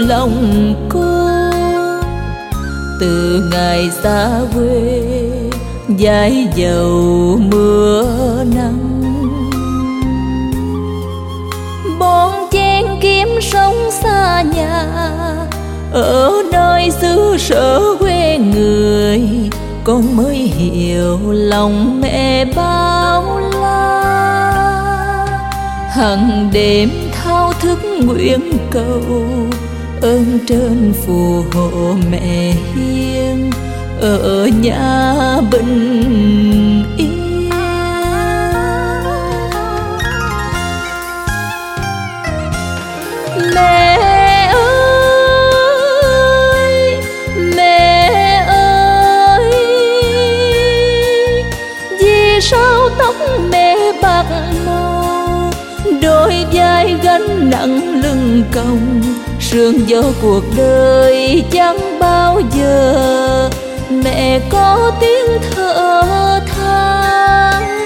lòng con. Từ ngày xa quê dãi dầu mưa nắng, bon chen kiếm sống xa nhà ở nơi xứ sở quê người, con mới hiểu lòng mẹ bao la. Hằng đêm thao thức nguyện cầu ơn trên phù hộ mẹ hiền ở nhà bình yên. Mẹ ơi, mẹ ơi, vì sao tóc mẹ bạc màu, đôi vai gánh nặng lưng còng, sương gió cuộc đời chẳng bao giờ mẹ có tiếng thở than.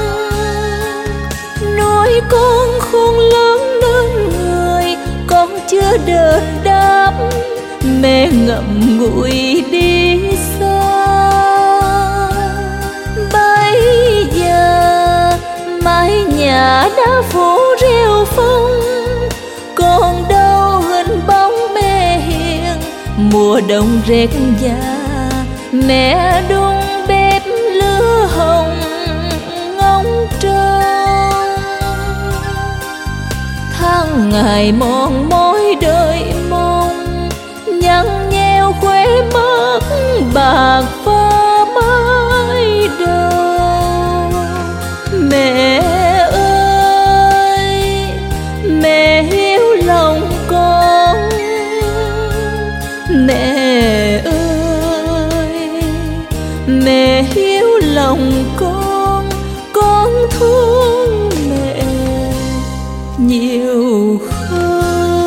Nuôi con khôn lớn nên người, con chưa đền đáp mẹ ngậm ngùi đi xa. Bây giờ mái nhà đã phủ rêu phong, còn đâu hình bóng mẹ hiền. Mùa đông rét giá mẹ đun bếp lửa hồng ngóng trông. Tháng ngày mòn mỏi đợi mong, nhăn nheo khóe mắt bạc phơ mái đầu. Mẹ ơi, mẹ hiếu lòng con. Mẹ ơi, mẹ hiếu lòng con thương mẹ nhiều không?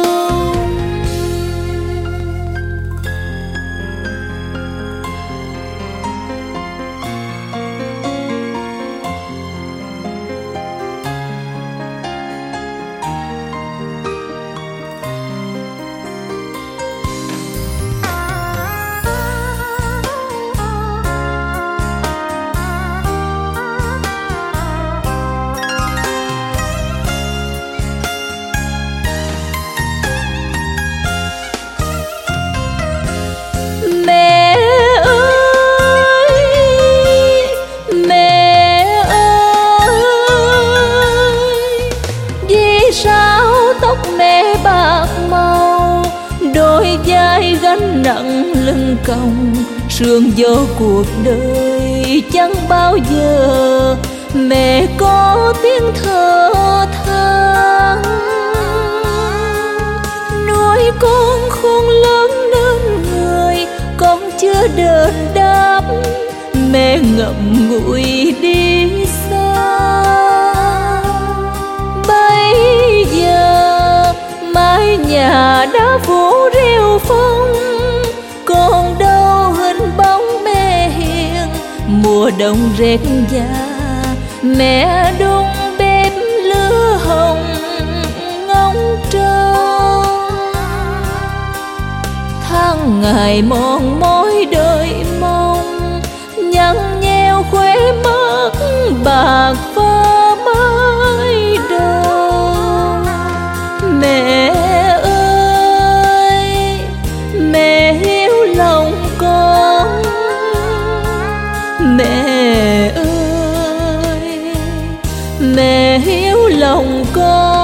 Mẹ bạc màu, đôi vai gánh nặng lưng còng, sương gió cuộc đời chẳng bao giờ mẹ có tiếng thở than. Nuôi con khôn lớn nên người, con chưa đền đáp mẹ ngậm ngùi đi xa. Bây giờ mái nhà đã phủ rêu phong, còn đâu hình bóng mẹ hiền. Mùa đông rét giá mẹ đun bếp lửa hồng ngóng trông. Tháng ngày mòn mỏi đợi mong, nhăn nheo khóe mắt bạc phơ mái đầu. Mẹ ơi, mẹ hiếu lòng con. Mẹ ơi, mẹ hiếu lòng con.